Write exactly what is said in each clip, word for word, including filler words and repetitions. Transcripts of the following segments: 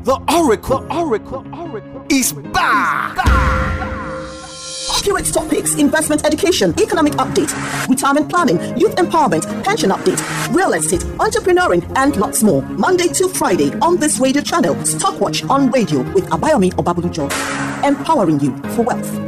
The Oracle, the Oracle, the Oracle is back. Accurate topics, investment education, economic update, retirement planning, youth empowerment, pension update, real estate, entrepreneuring, and lots more. Monday to Friday on this radio channel, Stockwatch on radio with Abayomi Obabudujo, empowering you for wealth.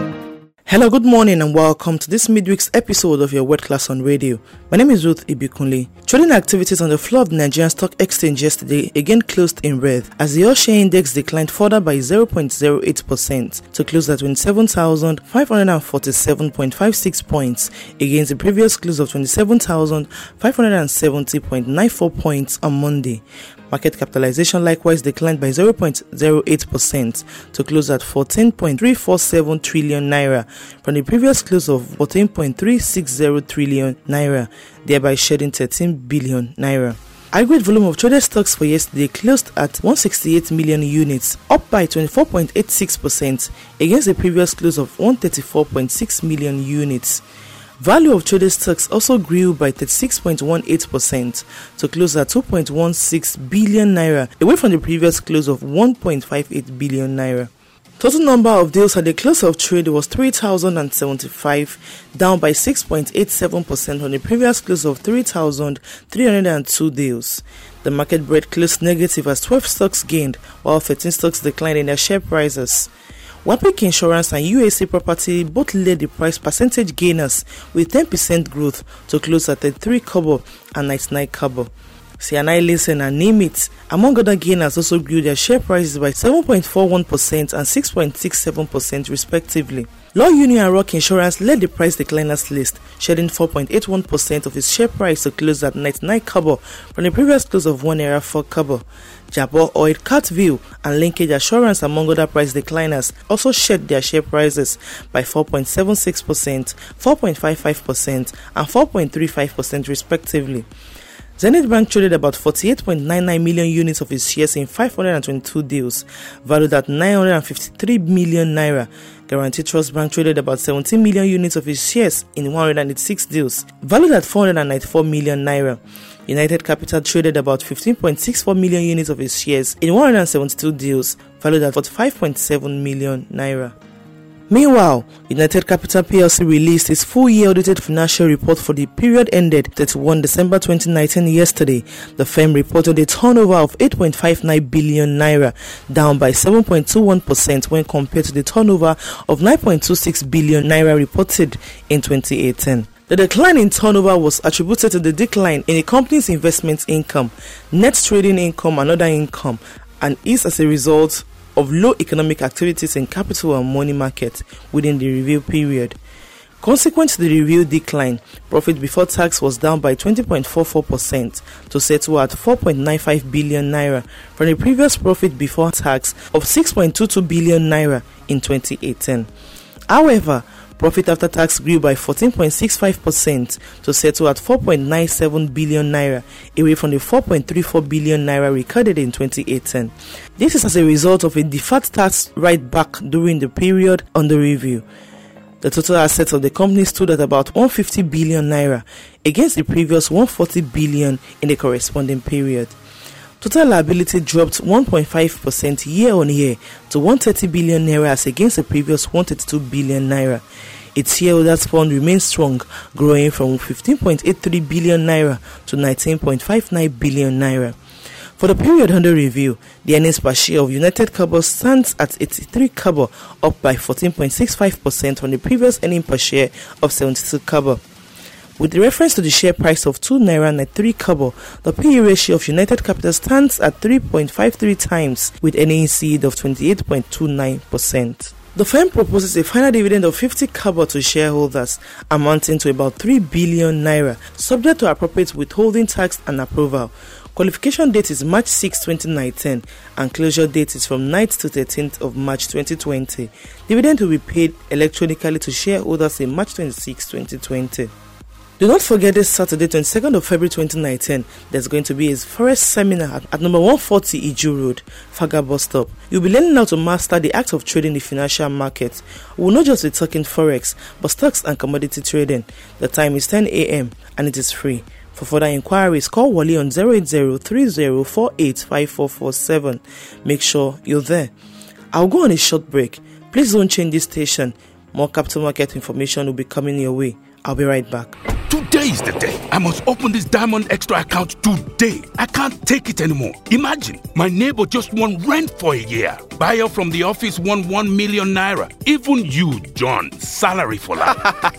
Hello, good morning and welcome to this midweek's episode of your World Class on Radio. My name is Ruth Ibikunle. Trading activities on the floor of the Nigerian Stock Exchange yesterday again closed in red as the All-Share Index declined further by zero point zero eight percent to close at twenty-seven thousand five hundred forty-seven point five six points against the previous close of twenty-seven thousand five hundred seventy point nine four points on Monday. Market capitalization likewise declined by zero point zero eight percent to close at fourteen point three four seven trillion naira from the previous close of fourteen point three six zero trillion naira, thereby shedding thirteen billion naira. Aggregate volume of traded stocks for yesterday closed at one hundred sixty-eight million units, up by twenty-four point eight six percent against the previous close of one hundred thirty-four point six million units. Value of traded stocks also grew by thirty-six point one eight percent to close at two point one six billion naira, away from the previous close of one point five eight billion naira. Total number of deals at the close of trade was three thousand seventy-five, down by six point eight seven percent on the previous close of three thousand three hundred two deals. The market bread closed negative as twelve stocks gained, while thirteen stocks declined in their share prices. Wapik Insurance and U A C Property both led the price percentage gainers with ten percent growth to close at thirty-three kobo and ninety-nine kobo. C N I Listen and Name It, among other gainers, also grew their share prices by seven point four one percent and six point six seven percent respectively. Law Union and Rock Insurance led the price decliners list, shedding four point eight one percent of its share price to close at ninety-nine kobo from the previous close of one naira four kobo. Jabor Oil, Cartview and Linkage Assurance, among other price decliners, also shed their share prices by four point seven six percent, four point five five percent and four point three five percent respectively. Zenith Bank traded about forty-eight point nine nine million units of its shares in five hundred twenty-two deals, valued at nine hundred fifty-three million naira. Guaranty Trust Bank traded about seventeen million units of its shares in one hundred eighty-six deals, valued at four hundred ninety-four million naira. United Capital traded about fifteen point six four million units of its shares in one hundred seventy-two deals, valued at forty-five point seven million naira. Meanwhile, United Capital P L C released its full-year audited financial report for the period ended thirty-first December twenty nineteen yesterday. The firm reported a turnover of eight point five nine billion naira, down by seven point two one percent when compared to the turnover of nine point two six billion naira reported in twenty eighteen. The decline in turnover was attributed to the decline in the company's investment income, net trading income and other income, and is as a result of low economic activities in capital and money market within the review period. Consequent to the review decline, profit before tax was down by twenty point four four percent to settle at four point nine five billion naira from the previous profit before tax of six point two two billion naira in twenty eighteen. However, profit after tax grew by fourteen point six five percent to settle at four point nine seven billion naira, away from the four point three four billion naira recorded in twenty eighteen. This is as a result of a deferred tax write-back during the period under review. The total assets of the company stood at about one hundred fifty billion naira against the previous one hundred forty billion in the corresponding period. Total liability dropped one point five percent year on year to one hundred thirty billion naira as against the previous one hundred thirty-two billion naira. Its shareholders' fund remains strong, growing from fifteen point eight three billion naira to nineteen point five nine billion naira. For the period under review, the earnings per share of United Carbo stands at eighty-three kobo, up by fourteen point six five percent from the previous earning per share of seventy-two kobo. With reference to the share price of two naira ninety-three kobo, the P E ratio of United Capital stands at three point five three times with earnings yield of twenty-eight point two nine percent. The firm proposes a final dividend of fifty kobo to shareholders, amounting to about three billion naira, subject to appropriate withholding tax and approval. Qualification date is March sixth, twenty nineteen, and closure date is from ninth to thirteenth of March twenty twenty. Dividend will be paid electronically to shareholders in March twenty-sixth, twenty twenty. Do not forget this Saturday, twenty-second of February twenty nineteen, there's going to be a forest seminar at, at number one forty Iju Road, Faga Bus Stop. You'll be learning how to master the act of trading the financial market. We will not just be talking forex, but stocks and commodity trading. The time is ten a.m. and it is free. For further inquiries, call Wale on zero eight zero three zero four eight five four four seven. Make sure you're there. I'll go on a short break. Please don't change this station. More capital market information will be coming your way. I'll be right back. Today is the day. I must open this Diamond Extra account today. I can't take it anymore. Imagine, my neighbor just won rent for a year. Buyer from the office won one million naira. Even you, John, salary for life.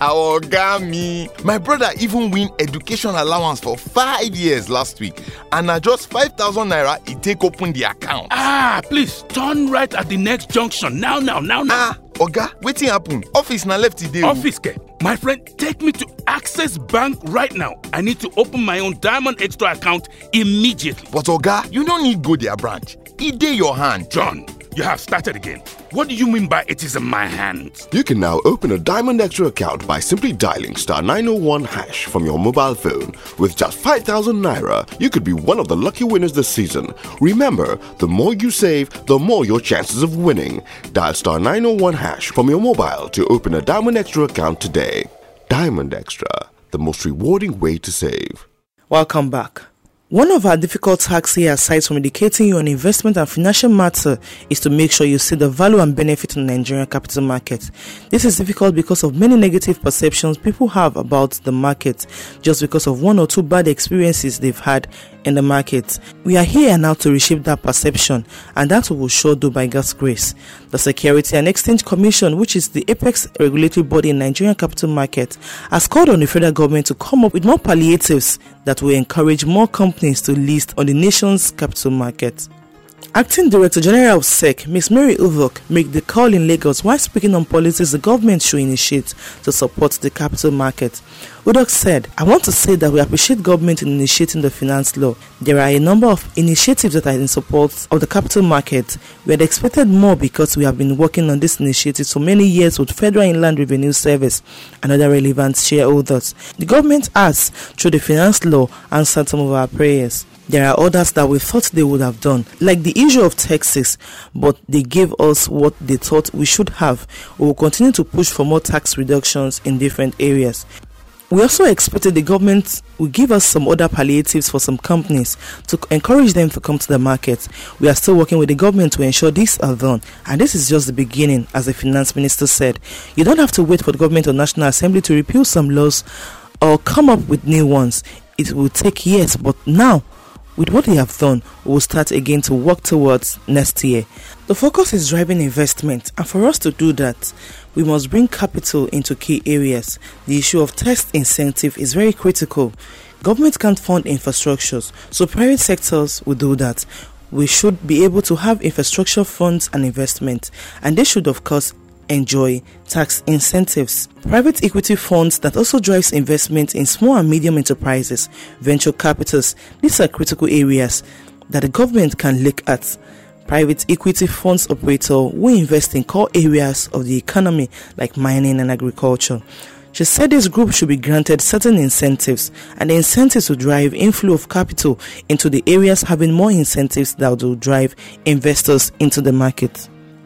Ogami. My brother even win education allowance for five years last week. And na just five thousand naira he take open the account. Ah, please, turn right at the next junction. Now, now, now, now. Ah, Oga, wetin happen? Office na left today. Office, ke? My friend, take me to Access Bank right now. I need to open my own Diamond Extra account immediately. But Oga, you don't need go their branch. E dey your hand. John, you have started again. What do you mean by it is in my hands? You can now open a Diamond Extra account by simply dialing star nine oh one hash from your mobile phone. With just five thousand naira, you could be one of the lucky winners this season. Remember, the more you save, the more your chances of winning. Dial star nine oh one hash from your mobile to open a Diamond Extra account today. Diamond Extra, the most rewarding way to save. Welcome back. One of our difficult tasks here, aside from educating you on investment and financial matter, is to make sure you see the value and benefit in the Nigerian capital market. This is difficult because of many negative perceptions people have about the market, just because of one or two bad experiences they've had in the market. We are here now to reshape that perception, and that we will sure do by God's grace. The Security and Exchange Commission, which is the apex regulatory body in Nigerian capital market, has called on the federal government to come up with more palliatives that will encourage more companies to list on the nation's capital market. Acting Director General of S E C, Miz Mary Uvok, made the call in Lagos while speaking on policies the government should initiate to support the capital market. Udok said, "I want to say that we appreciate government in initiating the finance law. There are a number of initiatives that are in support of the capital market. We had expected more because we have been working on this initiative for many years with Federal Inland Revenue Service and other relevant shareholders. The government has, through the finance law, answered some of our prayers. There are others that we thought they would have done, like the issue of taxes, but they gave us what they thought we should have. We will continue to push for more tax reductions in different areas." We also expected the government will give us some other palliatives for some companies to encourage them to come to the market. We are still working with the government to ensure these are done, and this is just the beginning, as the finance minister said. You don't have to wait for the government or National Assembly to repeal some laws or come up with new ones. It will take years, but now, with what they have done, we will start again to work towards next year. The focus is driving investment, and for us to do that, we must bring capital into key areas. The issue of tax incentive is very critical. Government can't fund infrastructures, so private sectors will do that. We should be able to have infrastructure funds and investment, and they should, of course, enjoy tax incentives. Private equity funds that also drives investment in small and medium enterprises, venture capitals, these are critical areas that the government can look at. Private equity funds operator will invest in core areas of the economy like mining and agriculture. She said this group should be granted certain incentives, and the incentives will drive inflow of capital into the areas having more incentives that will drive investors into the market.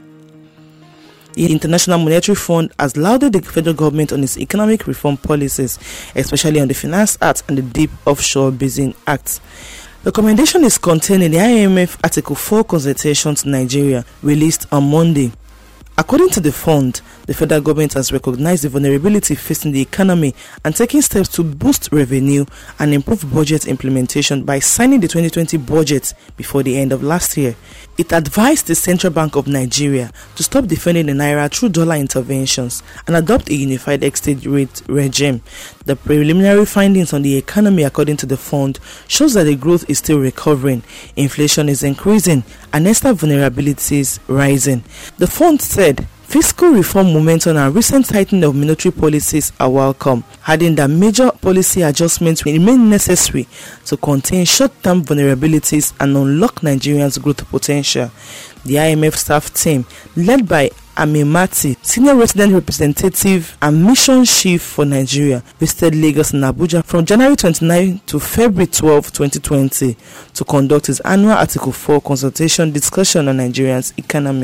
The International Monetary Fund has lauded the federal government on its economic reform policies, especially on the Finance Act and the Deep Offshore Basin Act. The recommendation is contained in the I M F Article four consultation to Nigeria, released on Monday. According to the fund, the federal government has recognized the vulnerability facing the economy and taking steps to boost revenue and improve budget implementation by signing the twenty twenty budget before the end of last year. It advised the Central Bank of Nigeria to stop defending the naira through dollar interventions and adopt a unified exchange rate regime. The preliminary findings on the economy, according to the fund, shows that the growth is still recovering, inflation is increasing, and external vulnerabilities rising. The fund said fiscal reform momentum and recent tightening of monetary policies are welcome, adding that major policy adjustments will remain necessary to contain short-term vulnerabilities and unlock Nigerians' growth potential. The I M F staff team, led by Amemati, Senior Resident Representative and Mission Chief for Nigeria, visited Lagos and Abuja from January twenty-ninth to February twelfth, twenty twenty to conduct his annual Article four consultation discussion on Nigeria's economy.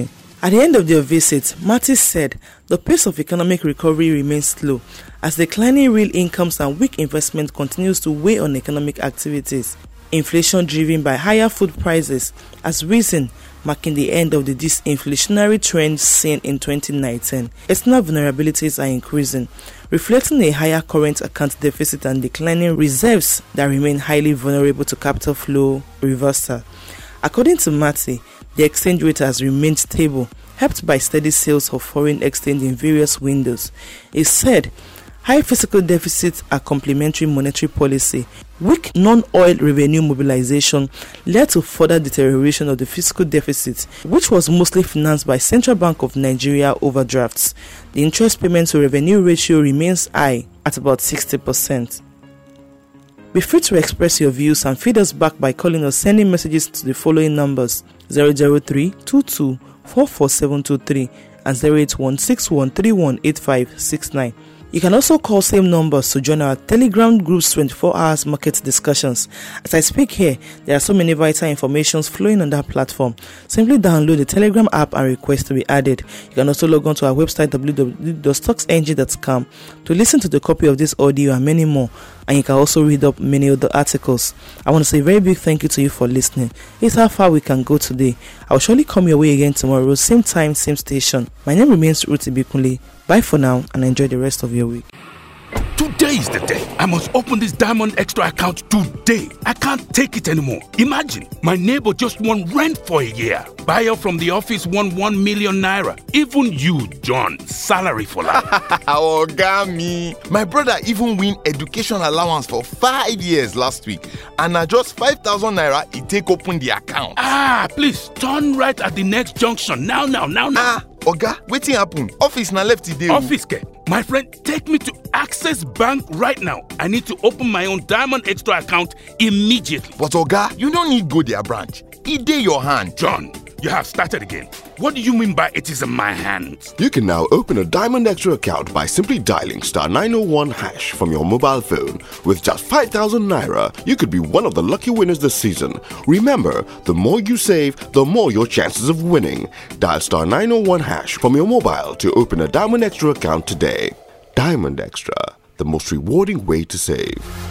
At the end of their visit, Mattis said the pace of economic recovery remains slow as declining real incomes and weak investment continues to weigh on economic activities. Inflation driven by higher food prices has risen, marking the end of the disinflationary trend seen in twenty nineteen. External vulnerabilities are increasing, reflecting a higher current account deficit and declining reserves that remain highly vulnerable to capital flow reversal. According to Mattis, the exchange rate has remained stable, helped by steady sales of foreign exchange in various windows. He said, high fiscal deficits are complementary monetary policy. Weak non-oil revenue mobilization led to further deterioration of the fiscal deficit, which was mostly financed by Central Bank of Nigeria overdrafts. The interest payment to revenue ratio remains high at about sixty percent. Be free to express your views and feed us back by calling or sending messages to the following numbers: zero zero three two two four four seven two three and zero eight one six one three one eight five six nine. You can also call same numbers to join our Telegram group's twenty-four hours market discussions. As I speak here, there are so many vital informations flowing on that platform. Simply download the Telegram app and request to be added. You can also log on to our website w w w dot stocks n g dot com to listen to the copy of this audio and many more. And you can also read up many other articles. I want to say a very big thank you to you for listening. It's how far we can go today. I will surely come your way again tomorrow, same time, same station. My name remains Ruth Ibikunle. Bye for now and enjoy the rest of your week. Today is the day. I must open this Diamond Extra account today. I can't take it anymore. Imagine, my neighbor just won rent for a year. Buyer from the office won one million naira. Even you, John, salary for life. Oga me. My brother even win education allowance for five years last week. And na just five thousand naira he take open the account. Ah, please, turn right at the next junction. Now, now, now, now. Ah, Oga, wetin happen? Office na left today. Office, ke? My friend, take me to Access Bank right now. I need to open my own Diamond Extra account immediately. But Oga, you don't need go their branch. E dey your hand. John, you have started again. What do you mean by it is in my hands? You can now open a Diamond Extra account by simply dialing star nine oh one hash from your mobile phone. With just five thousand naira, you could be one of the lucky winners this season. Remember, the more you save, the more your chances of winning. Dial star nine oh one hash from your mobile to open a Diamond Extra account today. Diamond Extra, the most rewarding way to save.